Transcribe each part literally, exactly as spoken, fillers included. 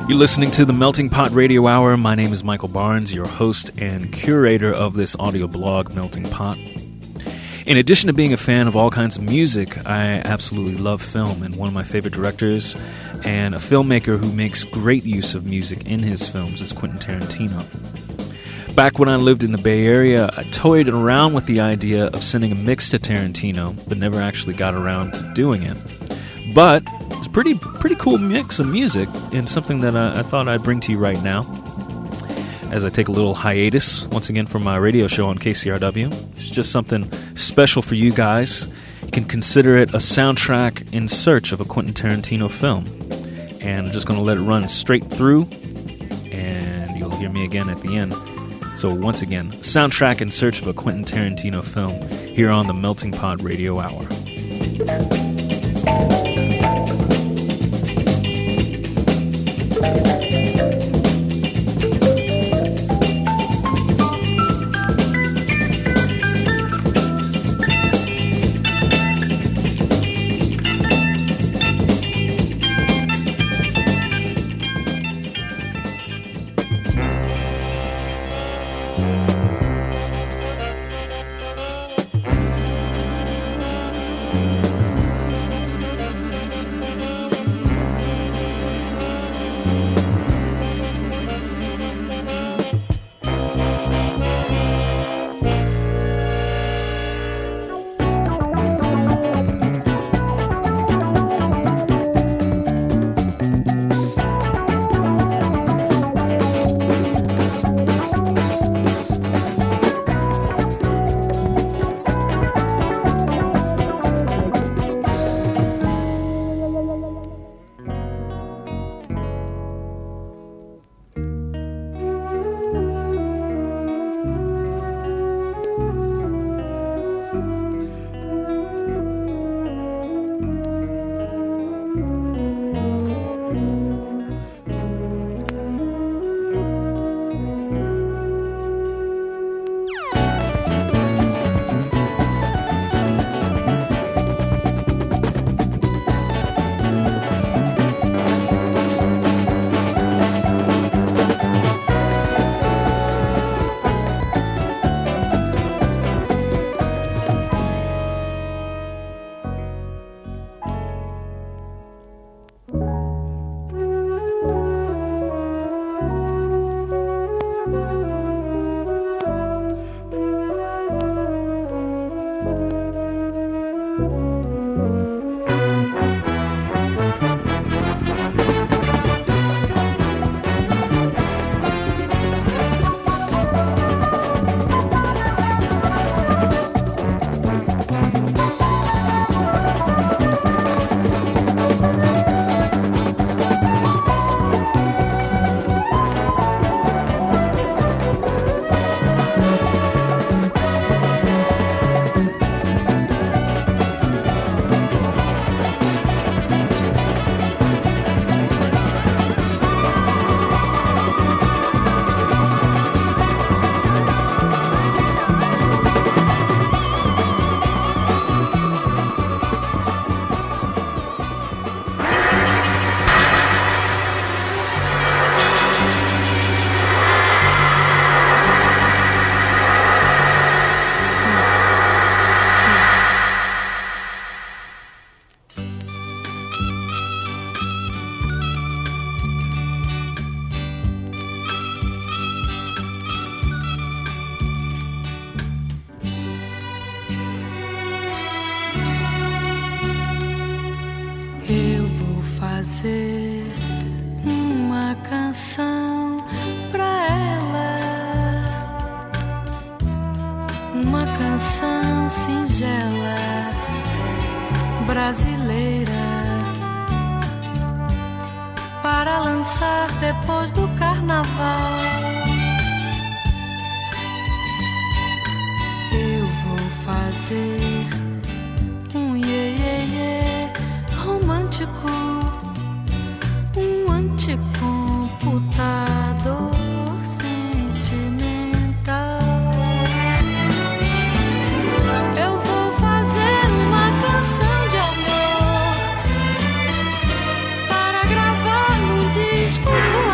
You're listening to the Melting Pot Radio Hour. My name is Michael Barnes, your host and curator of this audio blog, Melting Pot. In addition to being a fan of all kinds of music, I absolutely love film, and one of my favorite directors and a filmmaker who makes great use of music in his films is Quentin Tarantino. Back when I lived in the Bay Area, I toyed around with the idea of sending a mix to Tarantino, but never actually got around to doing it. But it's a pretty, pretty cool mix of music, and something that I, I thought I'd bring to you right now as I take a little hiatus, once again, from my radio show on K C R W. It's just something special for you guys. You can consider it a soundtrack in search of a Quentin Tarantino film. And I'm just going to let it run straight through, and you'll hear me again at the end. So once again, soundtrack in search of a Quentin Tarantino film here on the Melting Pot Radio Hour. Para gravar num disco.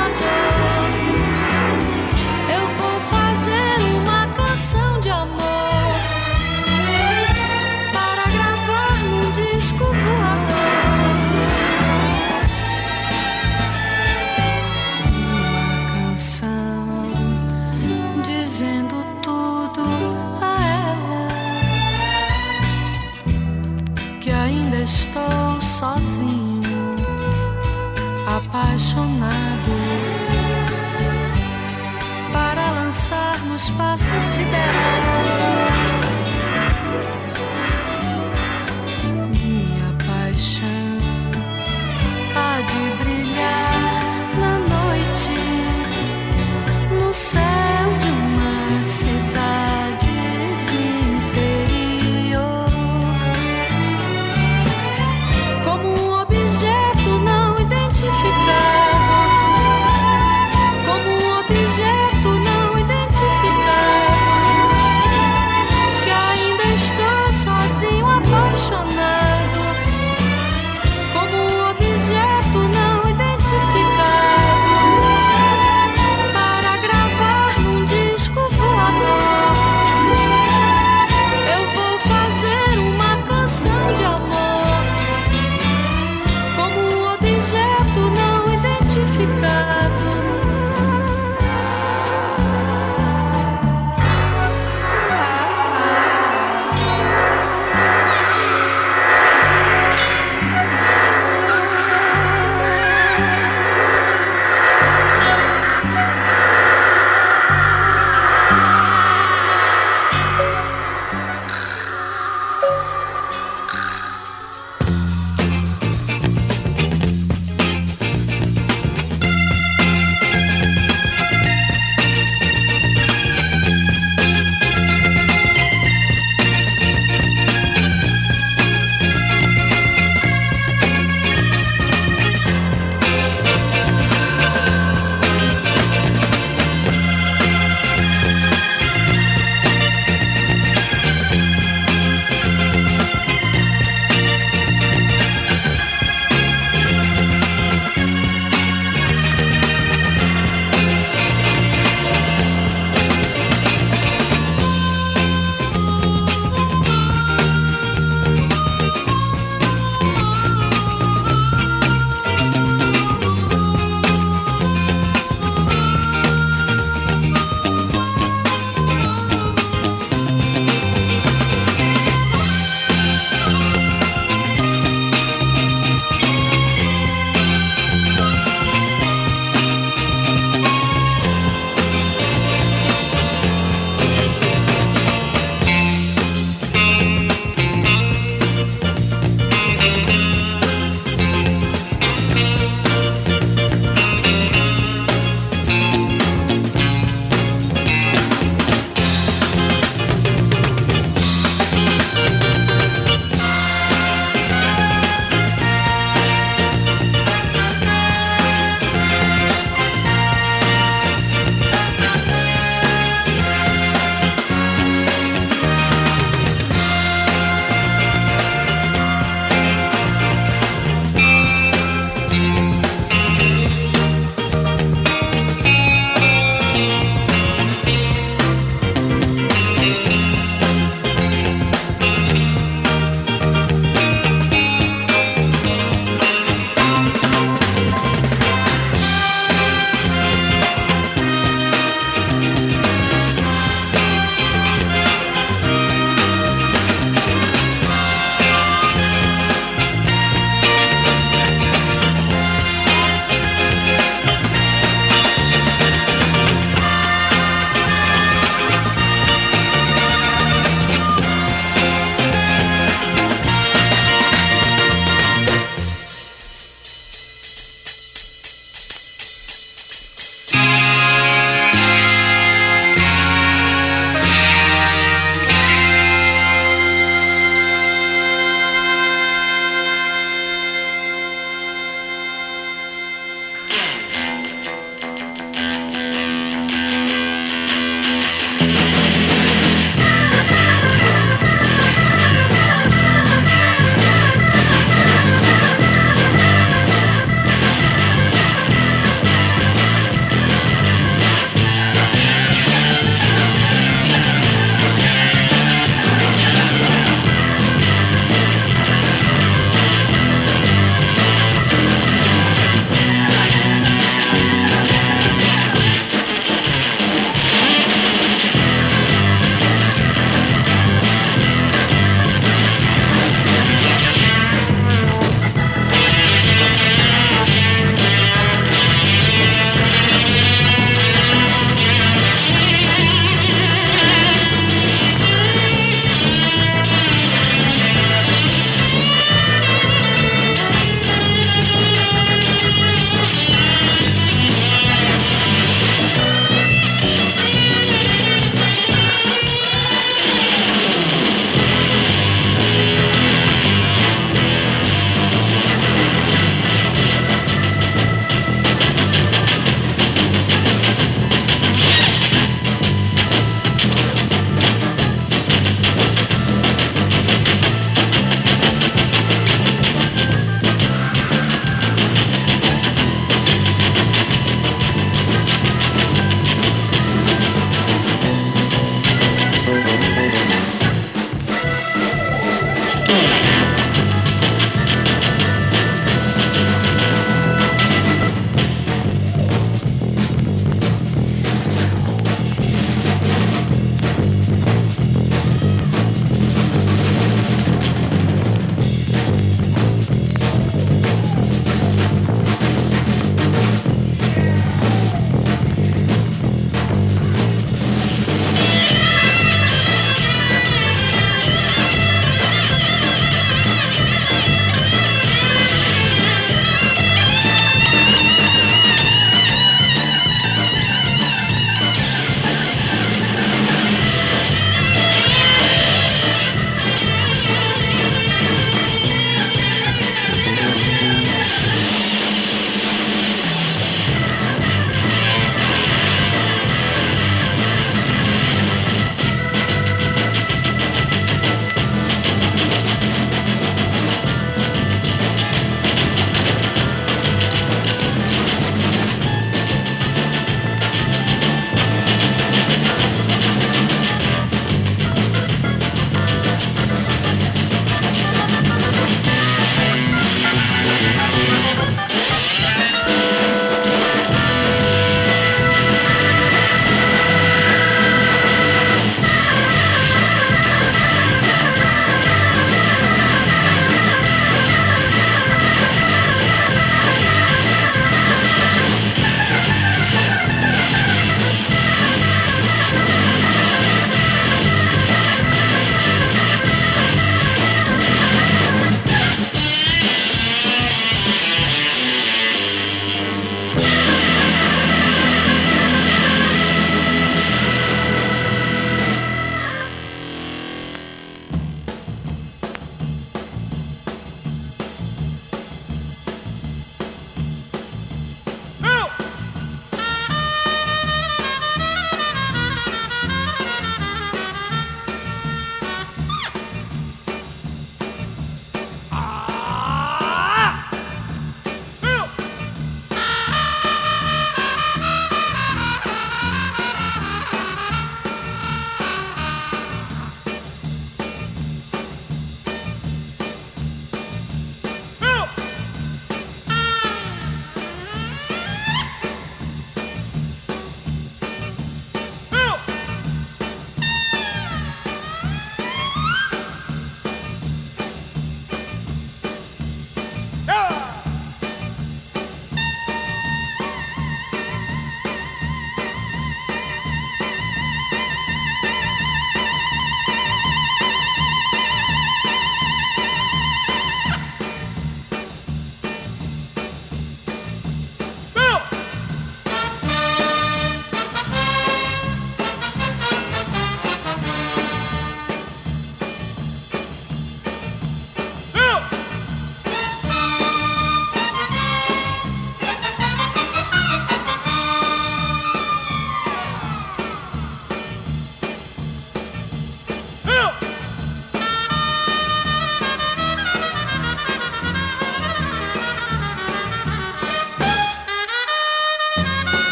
estou sozinho, apaixonado, para lançar no espaço sideral minha paixão. Há de brilhar na noite, no céu de uma cidade do interior, como um objeto não identificado, como um objeto não identificado,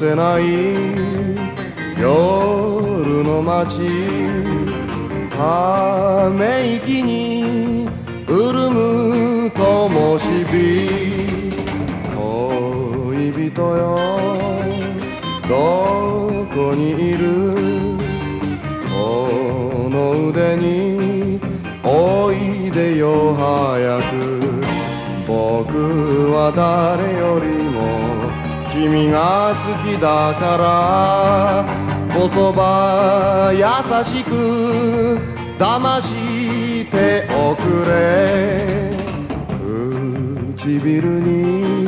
せない夜の街ため息に潤む灯火恋人よどこにいるこの腕においでよ早く僕は誰よりも君が好きだから言葉優しく騙しておくれ唇に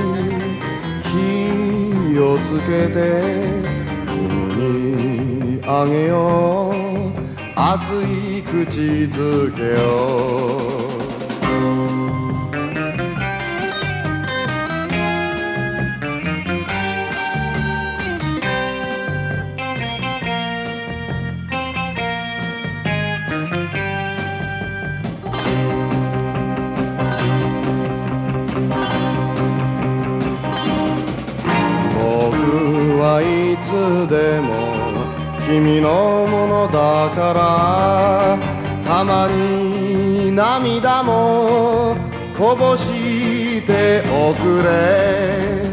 火をつけて君にあげよう熱い口づけをいつでも君のものだからたまに涙もこぼしておくれ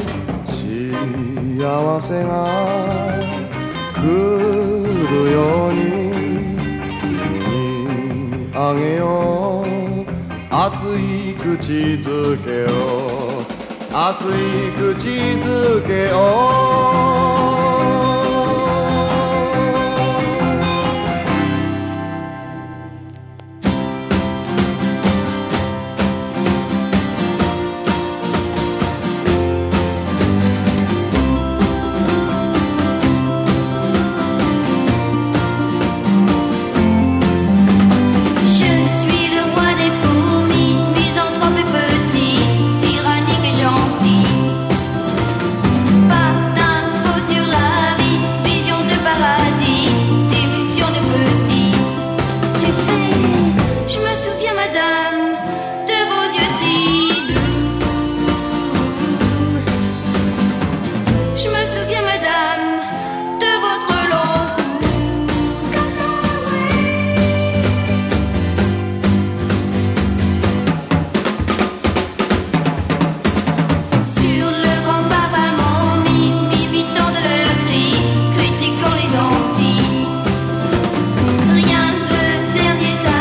幸せが来るように君にあげよう熱い口づけを熱い口づけを Rien, le dernier ça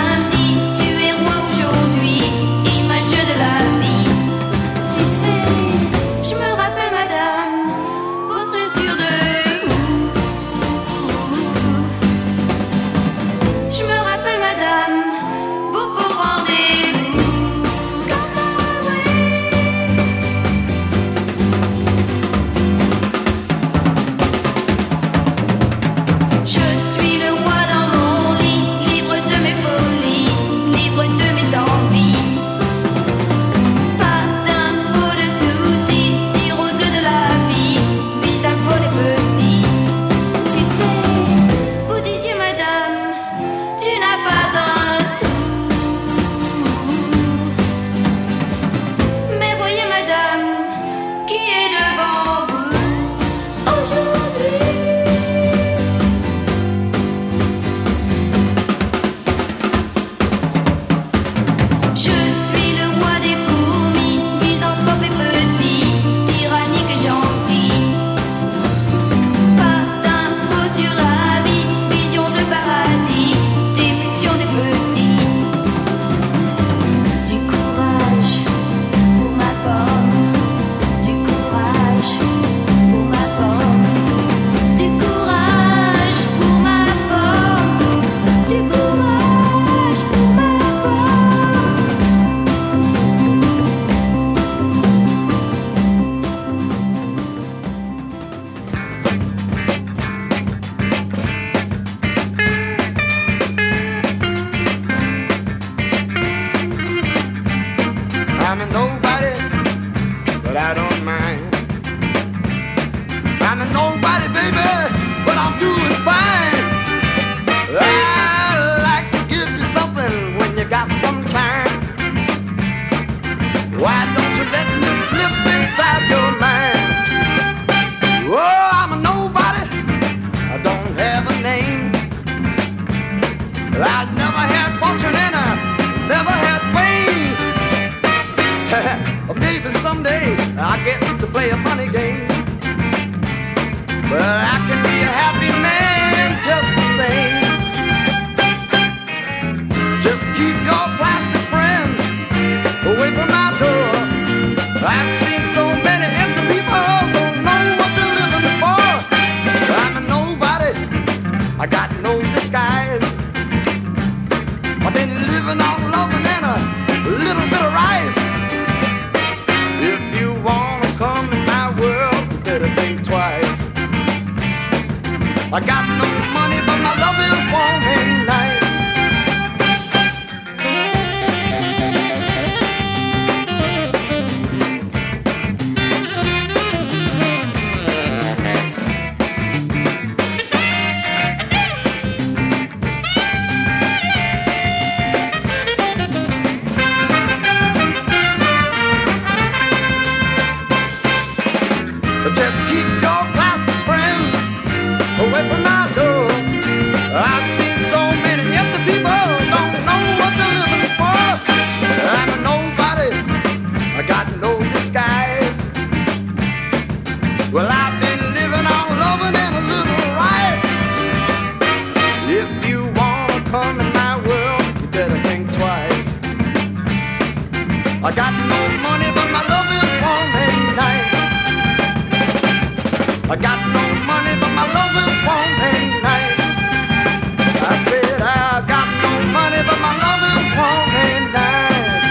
I never had fortune and I never had fame. Maybe someday I'll get to play a money game, but I can be a happy man just the same. Just keep your plastic friends away from my door. I've seen so many empty people, don't know what they're living for. I'm a nobody, I got no disguise. I've been living on loving and a little bit of rice. If you wanna come in my world, you better think twice. I got no money, but my love is warm and nice. Just keep your plastic friends away from my door. I've seen so many empty people, don't know what they're living for. I'm a nobody, I got no disguise. Well, I've been living on loving and a little rice. If you wanna come in my world, you better think twice. I got no money, but my love is warm and nice. I got no money, but my love is warm and nice. I said I got no money, but my love is warm and nice.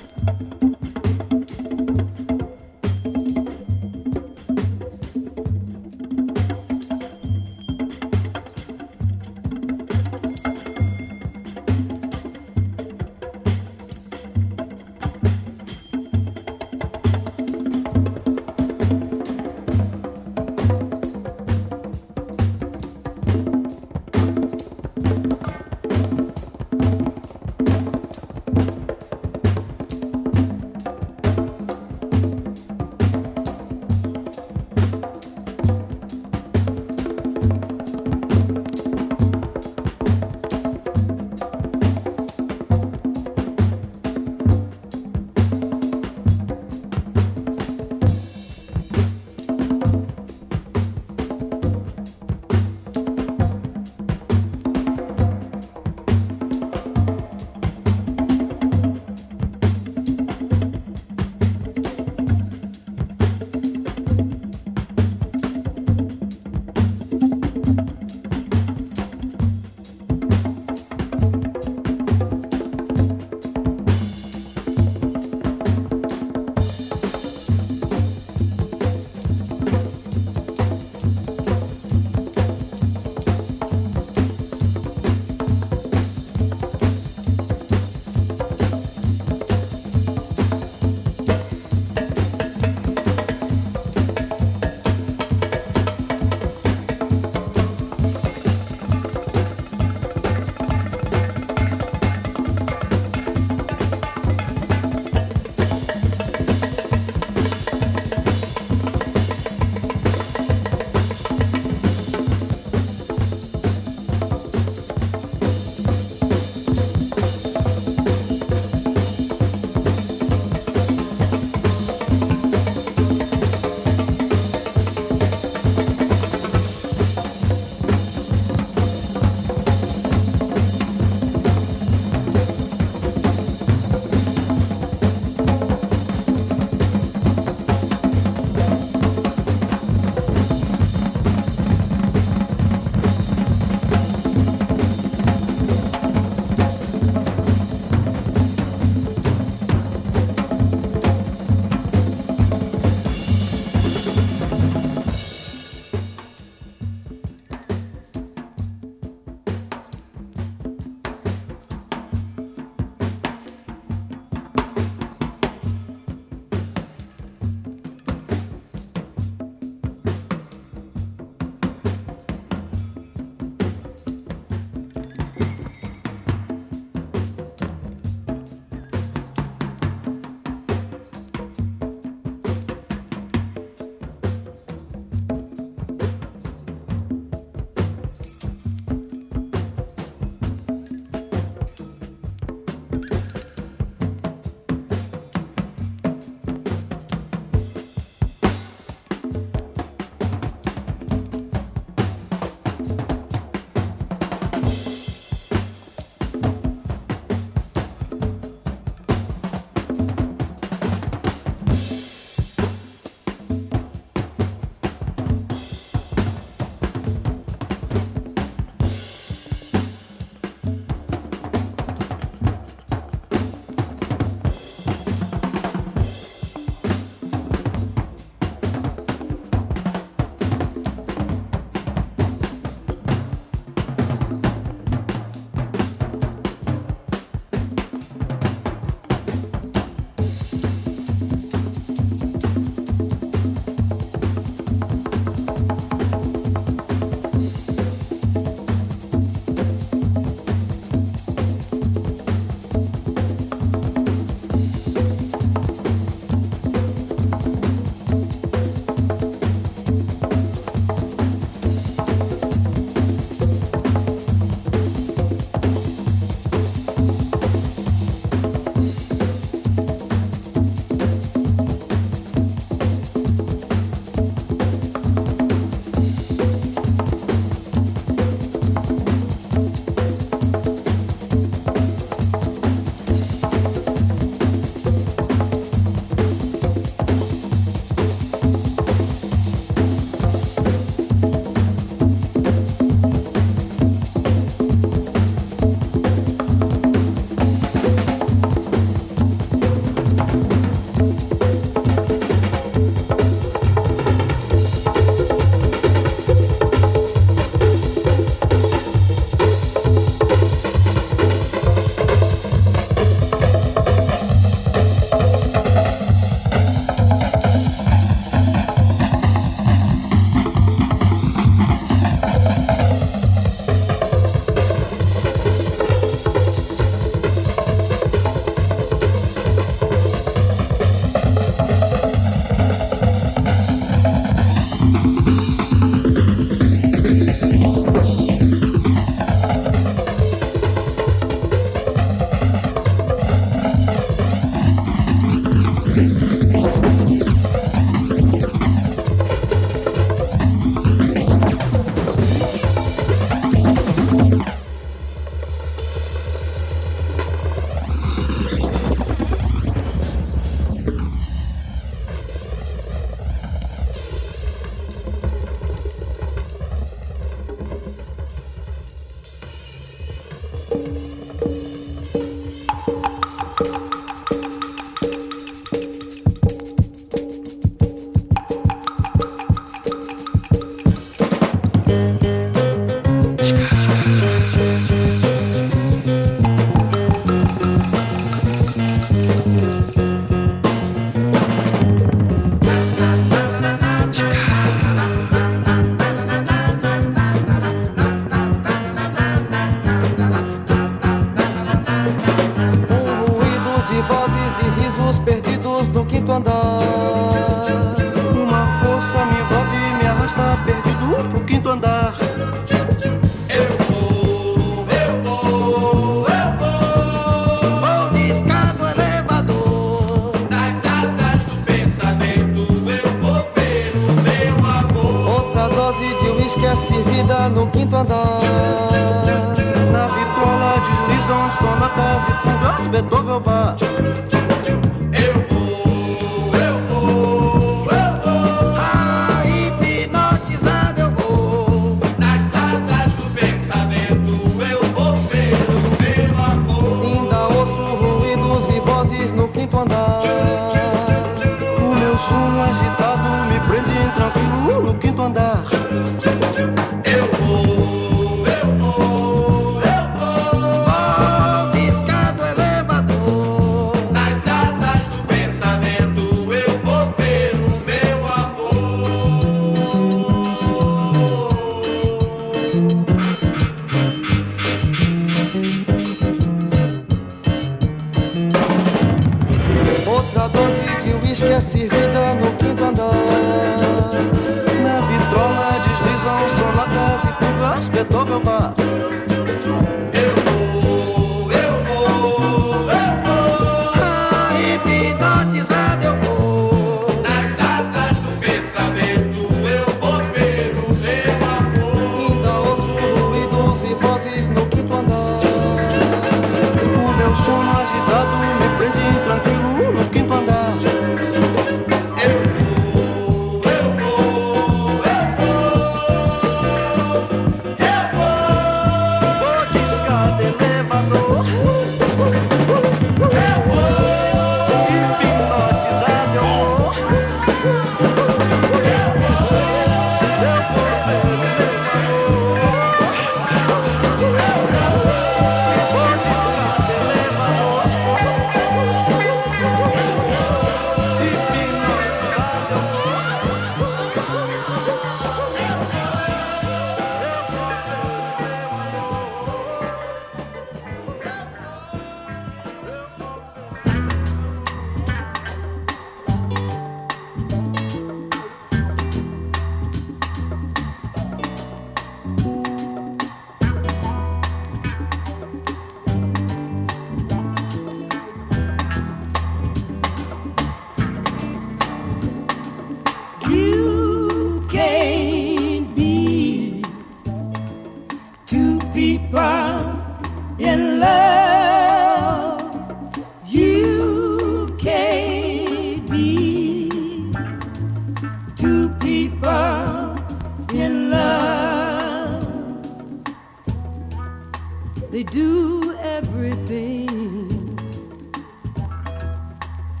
To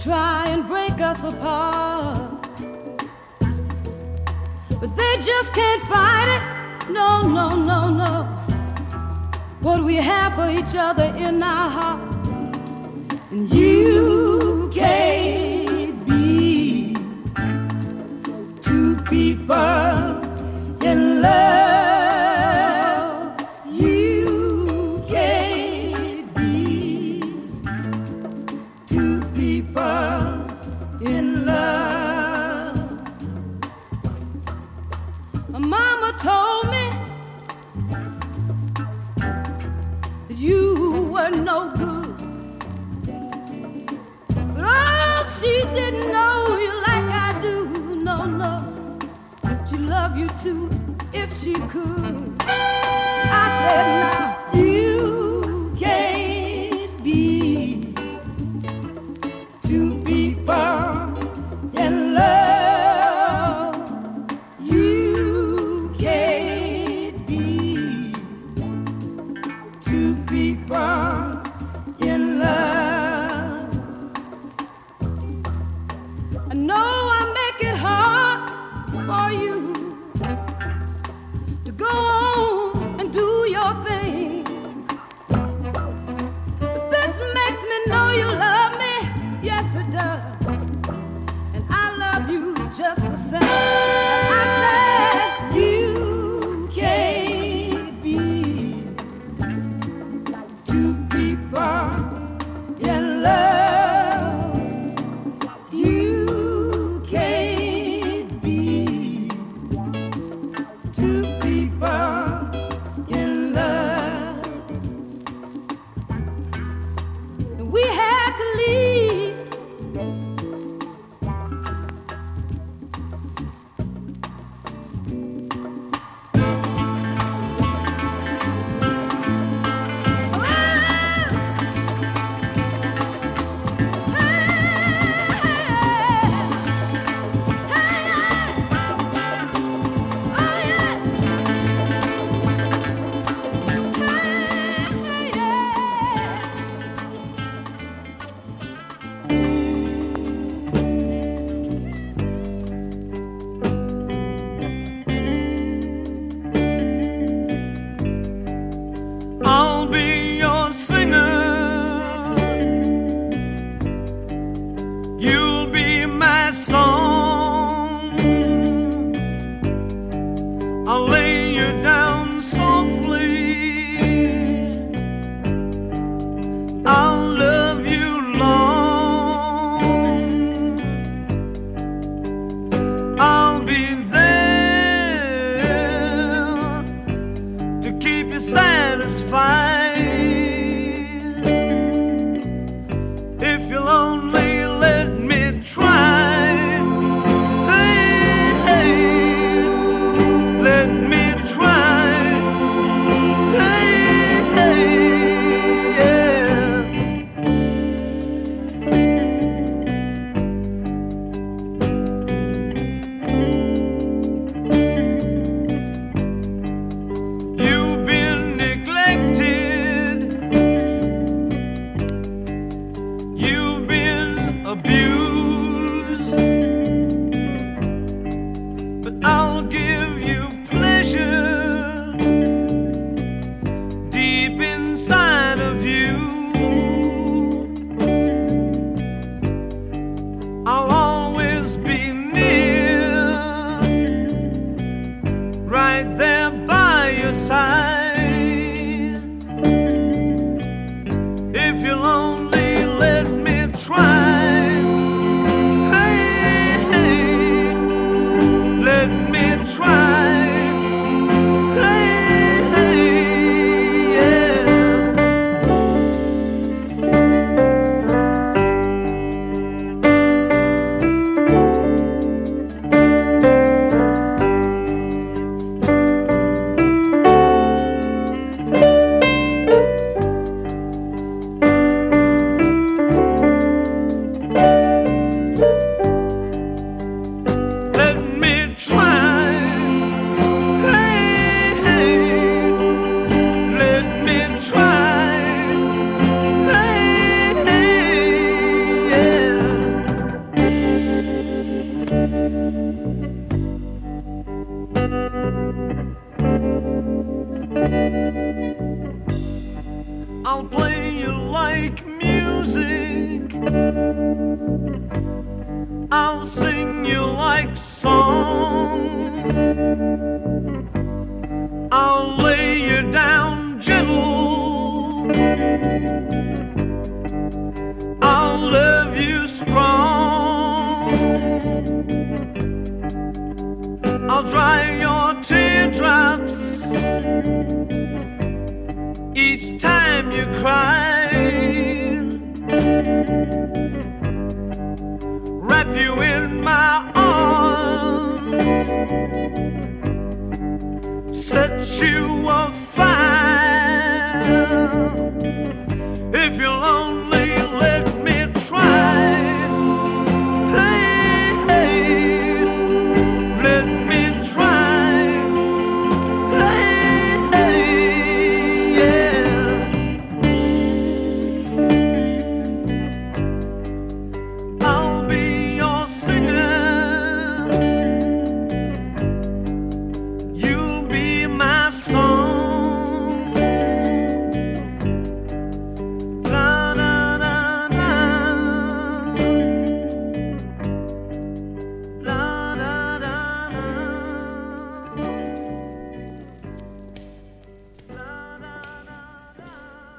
try and break us apart, but they just can't fight it. No, no, no, no. What we have for each other in our hearts, and you can't be two people in love. You can't be two people in love. My mama told me that you were no good, but oh, she didn't know you like I do. No, no, she'd love you too if she could. I said, now you can't be two people in love. You can't be two people in love. I know I make it hard for you to go on and do your thing, but this makes me know you love me. Yes, it does, and I love you just the same. I said you can't be two people in love. You can't be two people in love. We had to leave. I'll be your singer, you'll be my song. I'll lay you down softly, I'll love you long. I'll be there to keep you satisfied, if you'll only let me I'll sing you like song. I'll lay you down gentle. I'll love you strong. I'll dry your teardrops each time you cry. Wrap you in my arms, set you afire. If you're lonely, let me try. Hey, hey, let me try. Hey, hey, yeah. I'll be your singer. You'll be my song. La, la, la, la. La, la, la, la. La, la, la, la.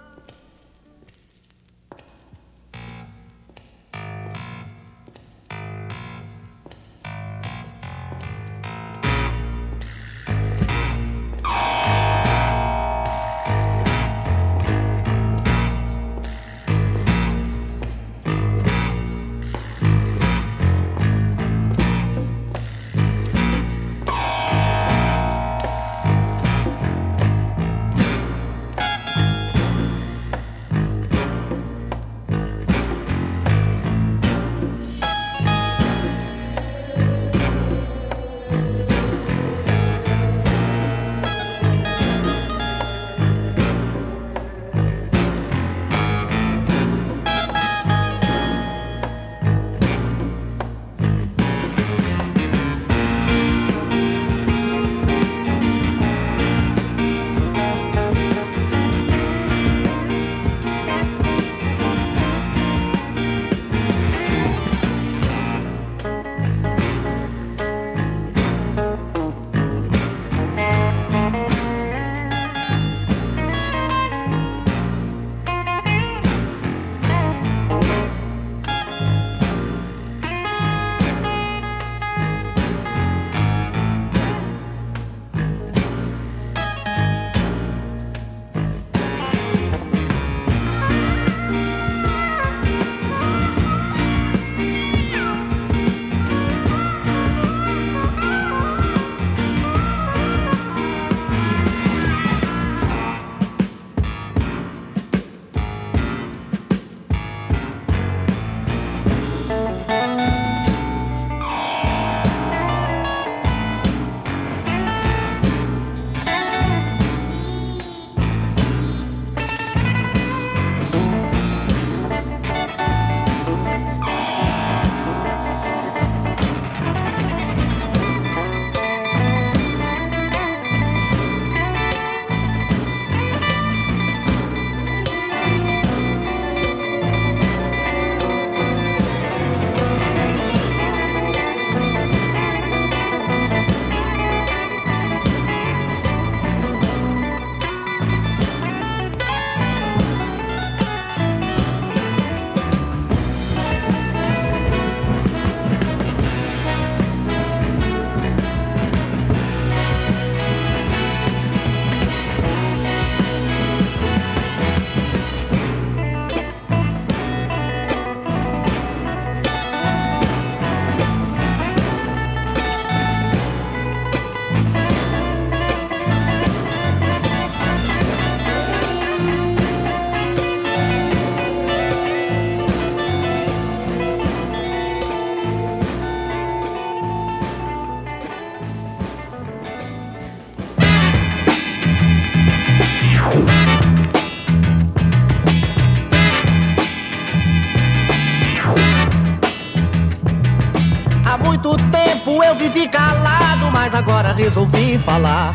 Eu vivi calado, mas agora resolvi falar.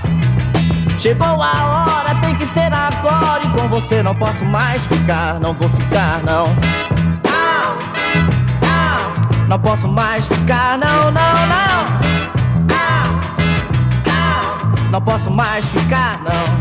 Chegou a hora, tem que ser agora. E com você não posso mais ficar, não vou ficar, não. Au, au, Não posso mais ficar, não, não, não. Ah, ah, não posso mais ficar, não.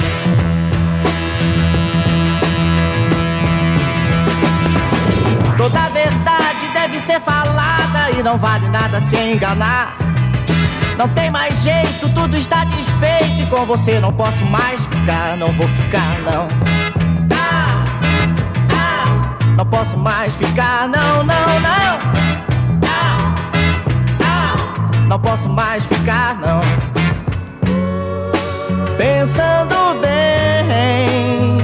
Toda a verdade deve ser falada e não vale nada se enganar. Não tem mais jeito, tudo está desfeito e com você não posso mais ficar, não vou ficar, não. Ah, ah, não posso mais ficar, não, não, não. Ah, ah, não posso mais ficar, não. Pensando bem,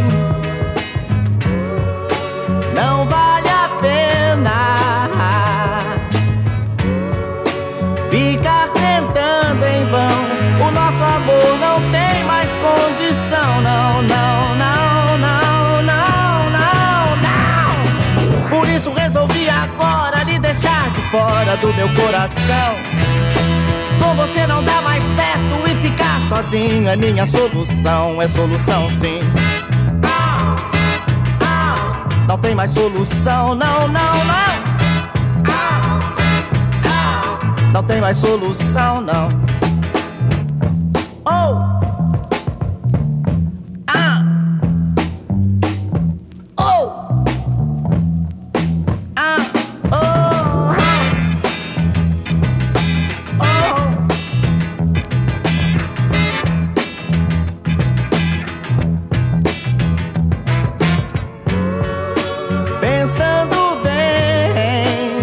não vale a pena ficar tentando em vão. O nosso amor não tem mais condição. Não, não, não, não, não, não, não. Por isso resolvi agora lhe deixar de fora do meu coração. Com você não dá mais certo e ficar sozinho é minha solução. É solução sim. Não tem mais solução, não, não, não. Não tem mais solução, não. Oh! Ah! Oh! Ah! Oh! Oh! Pensando bem,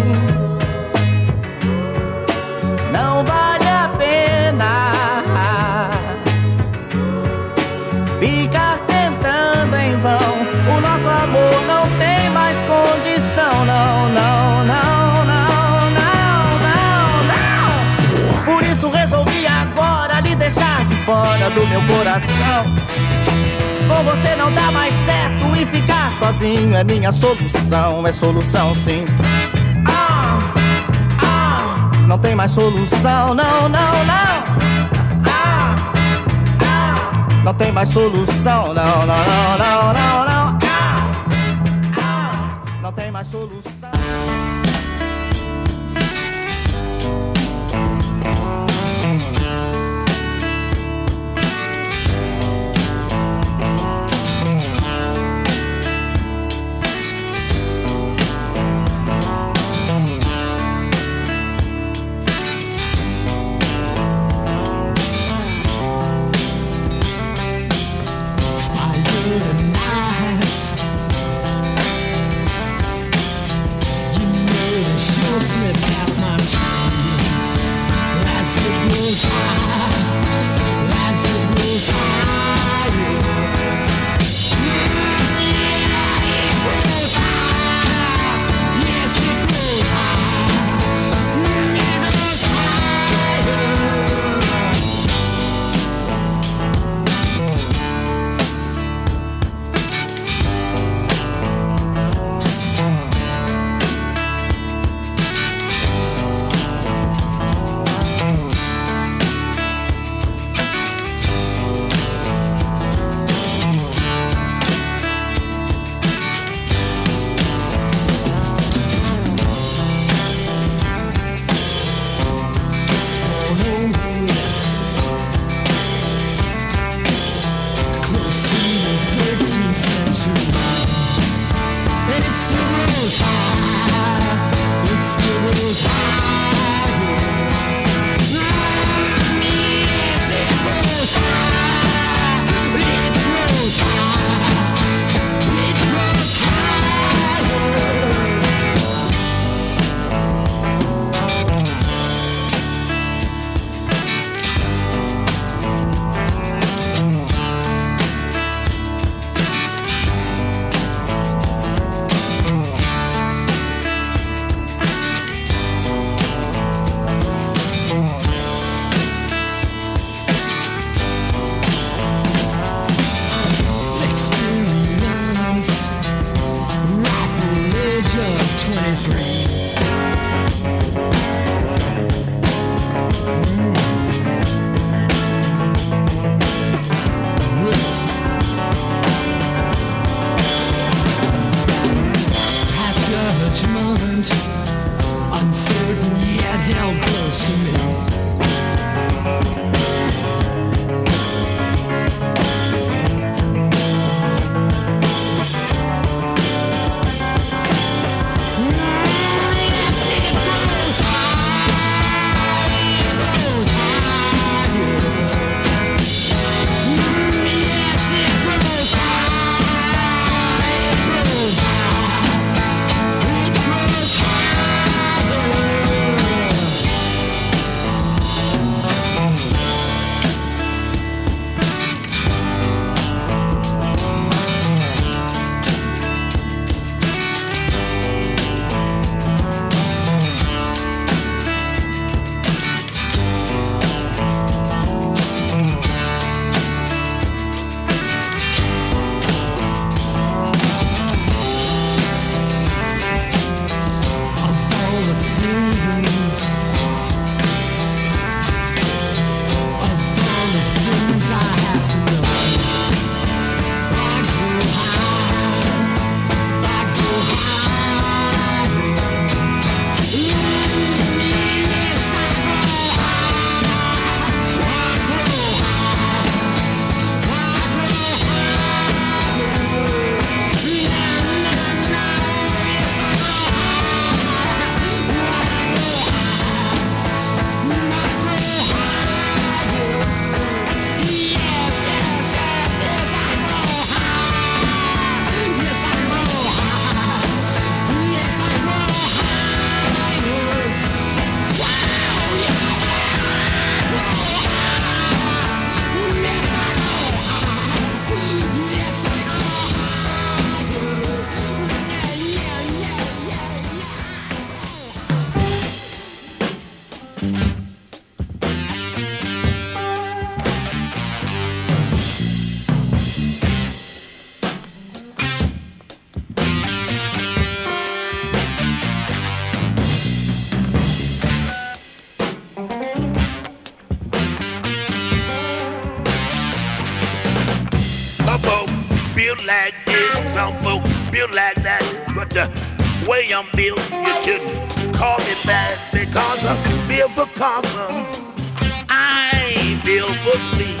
não vale a pena ficar tentando em vão. O nosso amor não tem mais condição. Não, não, não, não, não, não, não. Por isso resolvi agora lhe deixar de fora do meu coração. Com você não dá mais certo e ficar sozinho é minha solução. É solução sim. Ah, ah, não tem mais solução, não, não, não. Ah, ah, não tem mais solução, não, não, não, não, não, não. Ah, ah, não tem mais solução. I Some folks build like this, some folks build like that. But the way I'm built, you shouldn't call me bad because I'm built for comfort. I ain't built for speed,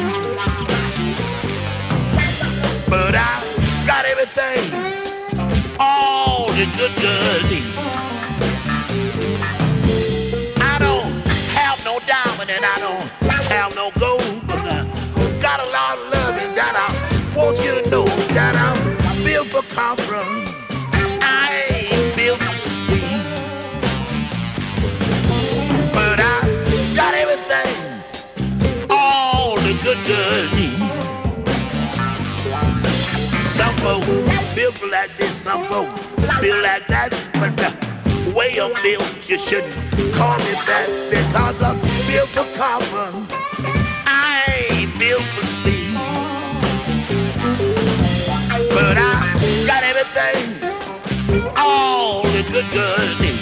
but I got everything all the good girls need. I don't have no diamond and I don't have no gold, but I got a lot of loving that I want you to know that I'm built for comfort. I ain't built for speed, but I got everything all the good girls need. Some folks built like this, some folks built like that, but the way I'm built, you shouldn't call me that because I'm built for comfort. I ain't built for speed, but I got everything all the good girls need.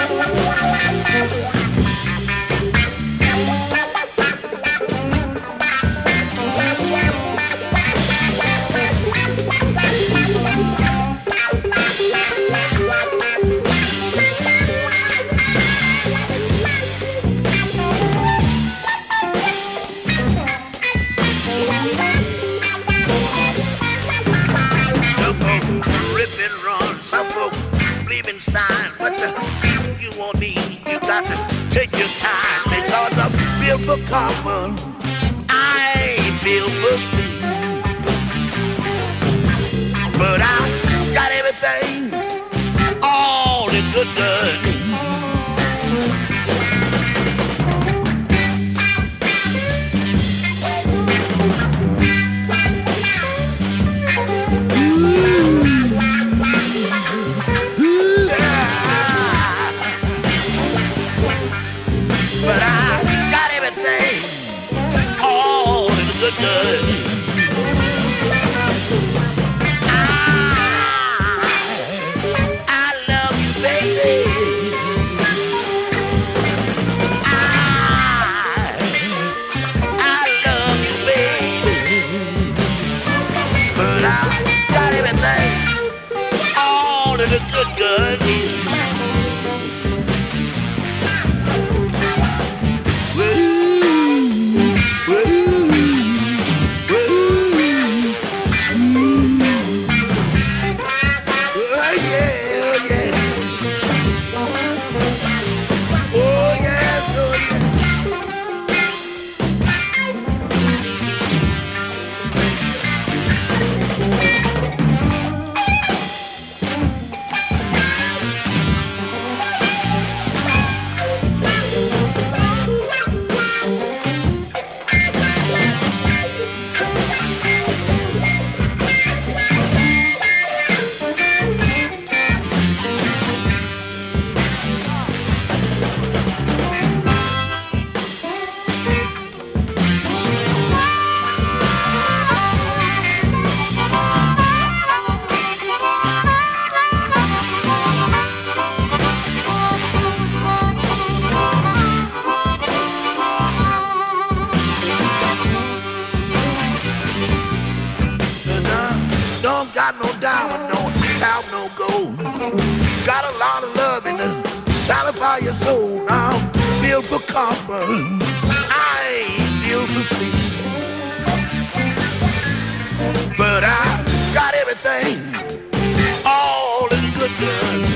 Sign, but uh, you won't need, you got to take your time because I'm built for comfort. I ain't built for speed, but I got everything all the good girls need. But I got everything, all the good good. I, I love you, baby. I, I love you, baby. But I got everything, all of the good good. Got no diamond, don't have no gold. Got a lot of love in the satisfy your soul. Now I'm built for comfort. I ain't built for sleep, but I got everything, all the good good.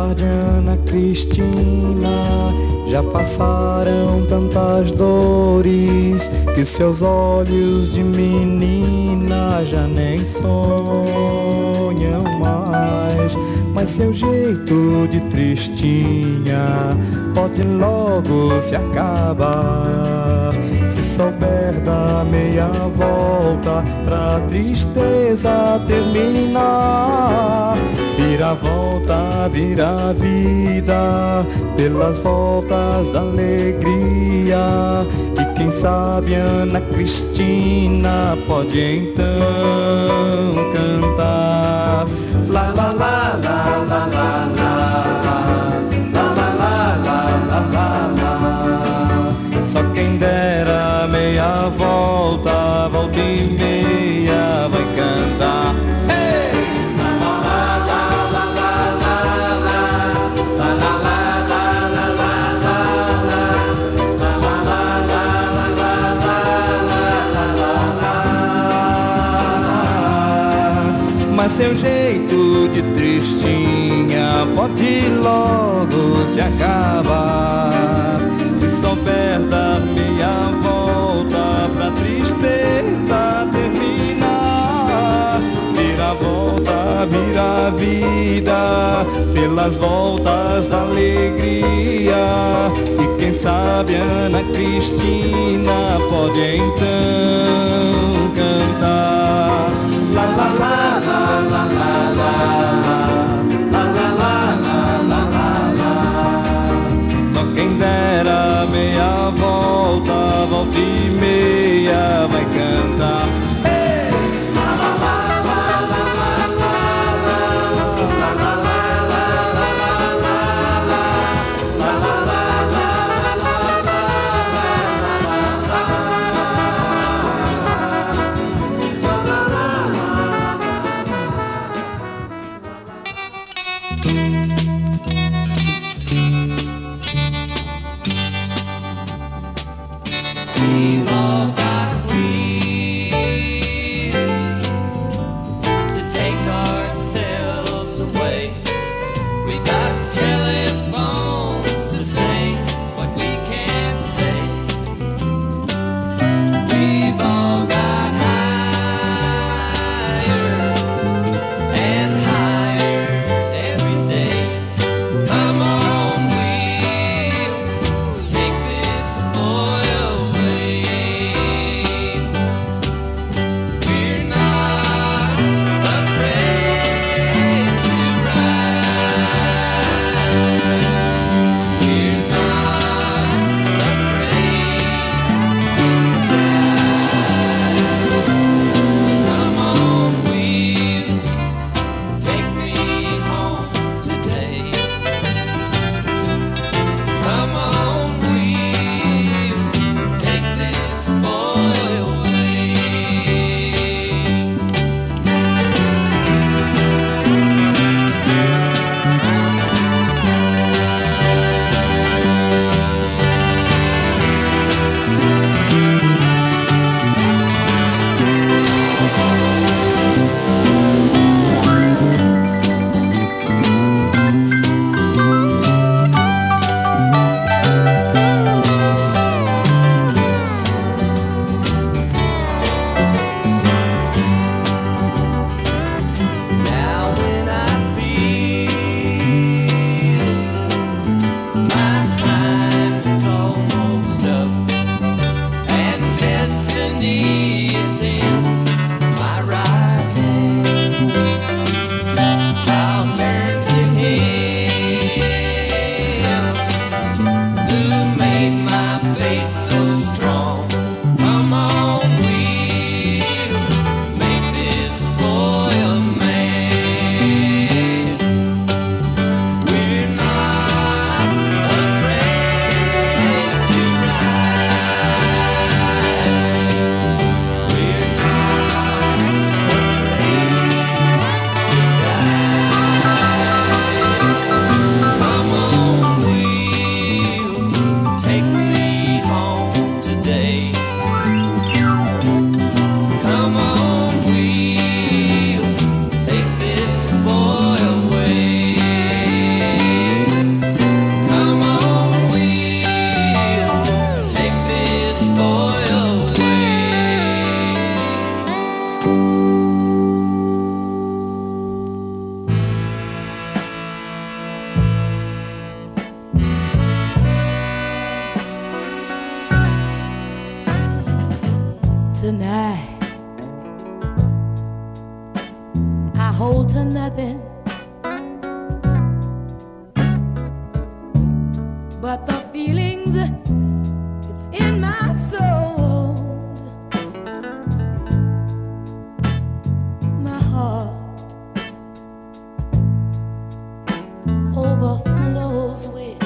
guardiana Cristina, já passaram tantas dores que seus olhos de menina já nem sonham mais. Mas seu jeito de tristinha pode logo se acabar, se souber dar meia volta pra tristeza terminar. Vira a volta, vira a vida, pelas voltas da alegria. E quem sabe Ana Cristina pode então cantar. La la la la la la la, la la la la la la la. Só quem dera meia volta, volta e meia vai cantar. Hey! La la la la la la la, la la la la la la la, la la la la la la la. Mas seu jeito de tristinha pode logo se acabar, se souber dar meia volta pra tristeza terminar. Vira a volta, vira a vida, pelas voltas da alegria. E quem sabe Ana Cristina pode então cantar. La la la la la la la, la la la la la la la. Só quem dera meia volta, volta e meia vai cantar. Hey! La la la la la la la, la la la la la la la, la la la la la la la la. tonight. I hold to nothing but the feelings it's in my soul. My heart overflows with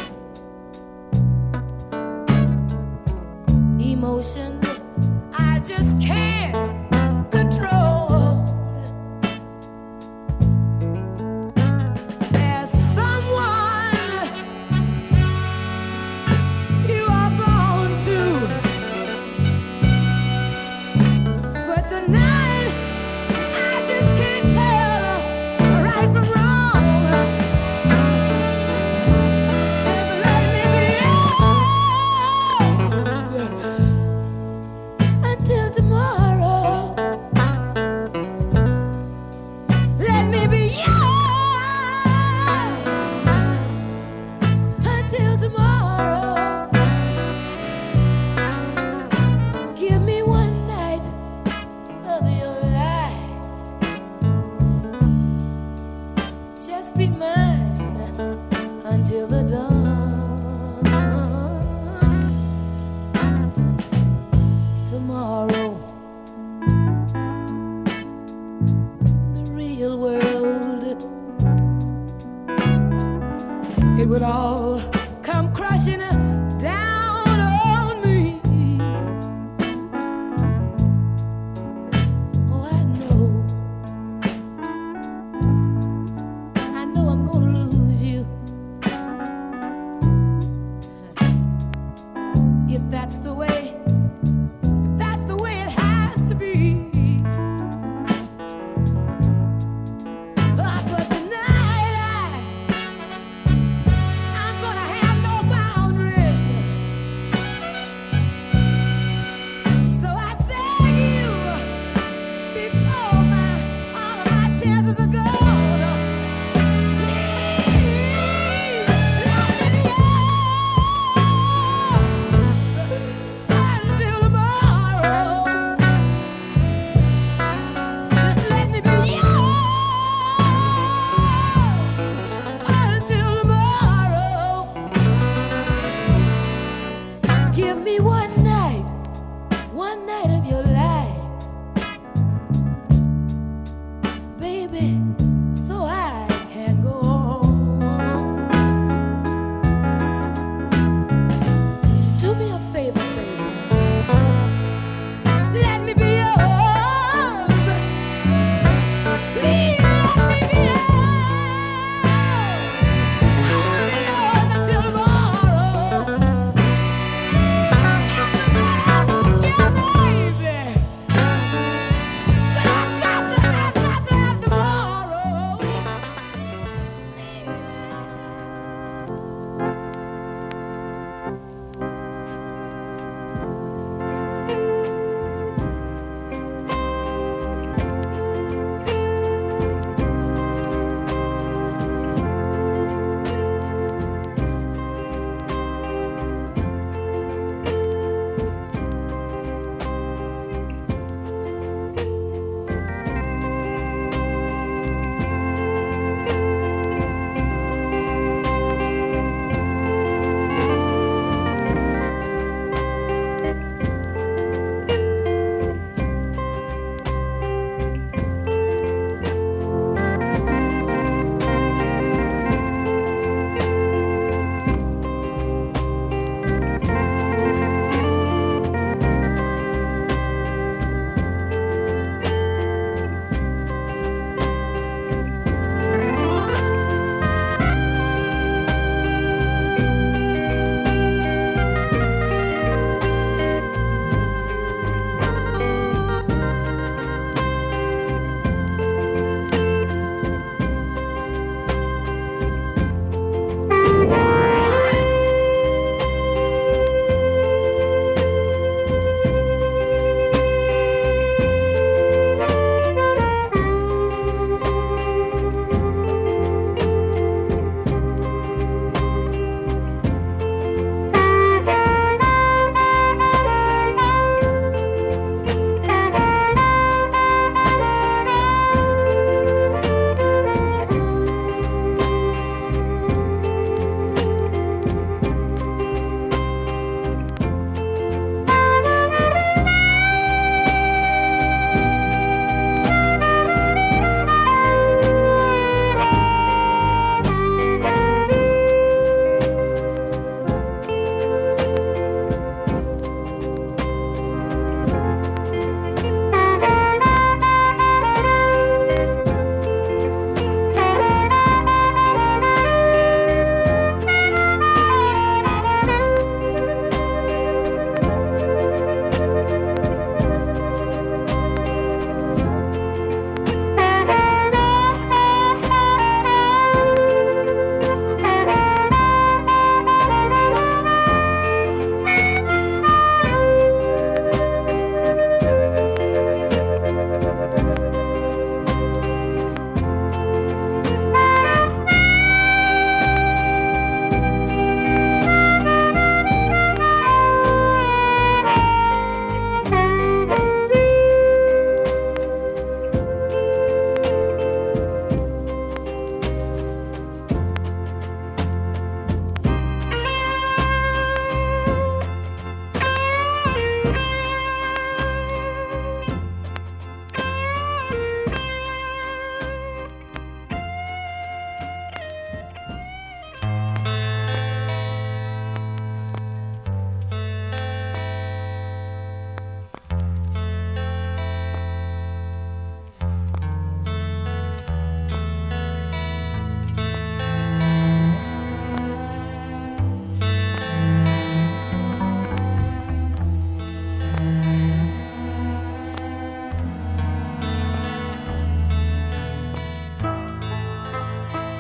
emotions I just can't control.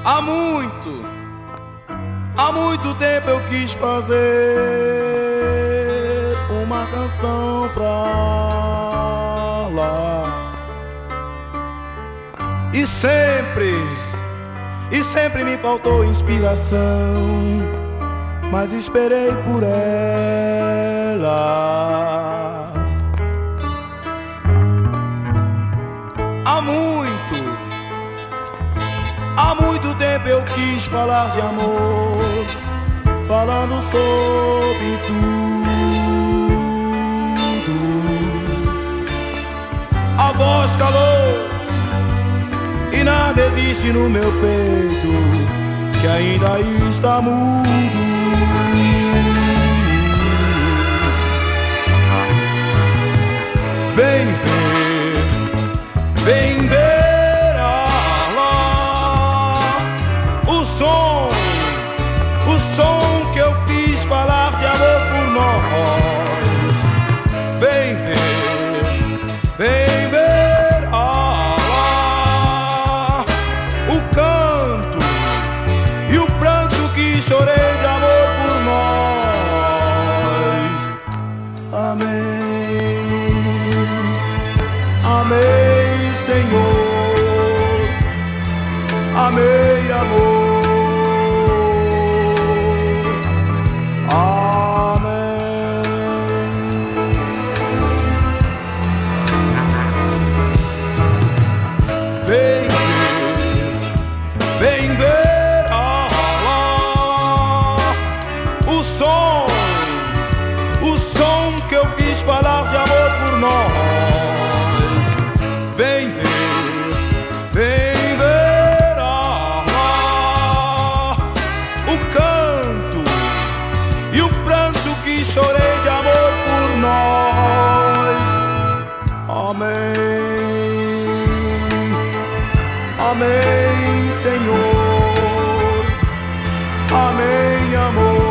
Há muito, há muito tempo eu quis fazer uma canção pra lá. E sempre, e sempre me faltou inspiração, mas esperei por ela. Há muito, há muito tempo eu quis falar de amor, falando sobre tudo. A voz calou e nada existe no meu peito que ainda está mudo. Vem ver, vem ver lá o som, o som que eu fiz falar de amor por nós. Vem ver, vem ver lá o canto e o pranto que chorei de amor por nós. Amém. Amém, Senhor, amém, amor, amém. Vem ver, vem ver ah, lá, o som, o som que eu fiz falar de amor por nós. Vem ver, vem ver ah, o canto e o pranto que chorei de amor por nós. Amém, amém, Senhor, amém, amor.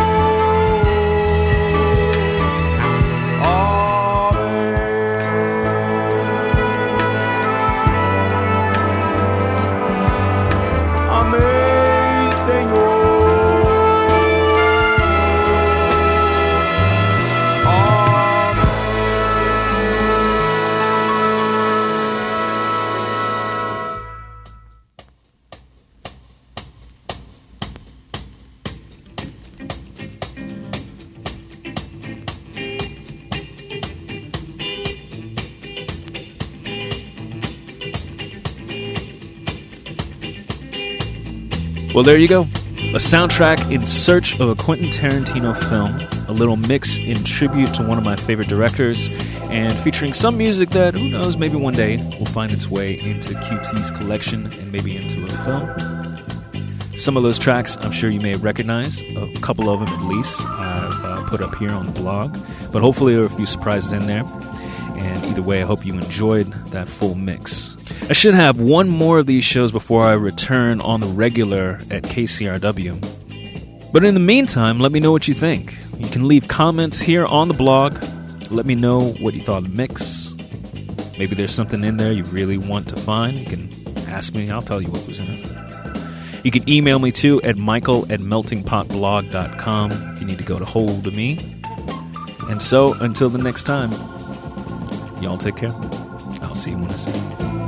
Well, there you go. A soundtrack in search of a Quentin Tarantino film, a little mix in tribute to one of my favorite directors, and featuring some music that, who knows, maybe one day will find its way into Q T's collection and maybe into a film. Some of those tracks I'm sure you may recognize, a couple of them at least, I've uh, put up here on the blog, but hopefully there are a few surprises in there. And either way, I hope you enjoyed that full mix. I should have one more of these shows before I return on the regular at K C R W. But in the meantime, let me know what you think. You can leave comments here on the blog. Let me know what you thought of the mix. Maybe there's something in there you really want to find. You can ask me, I'll tell you what was in it. You can email me too at michael at melting pot blog dot com if you need to go to hold of me. And so, until the next time, y'all take care. I'll see you when I see you.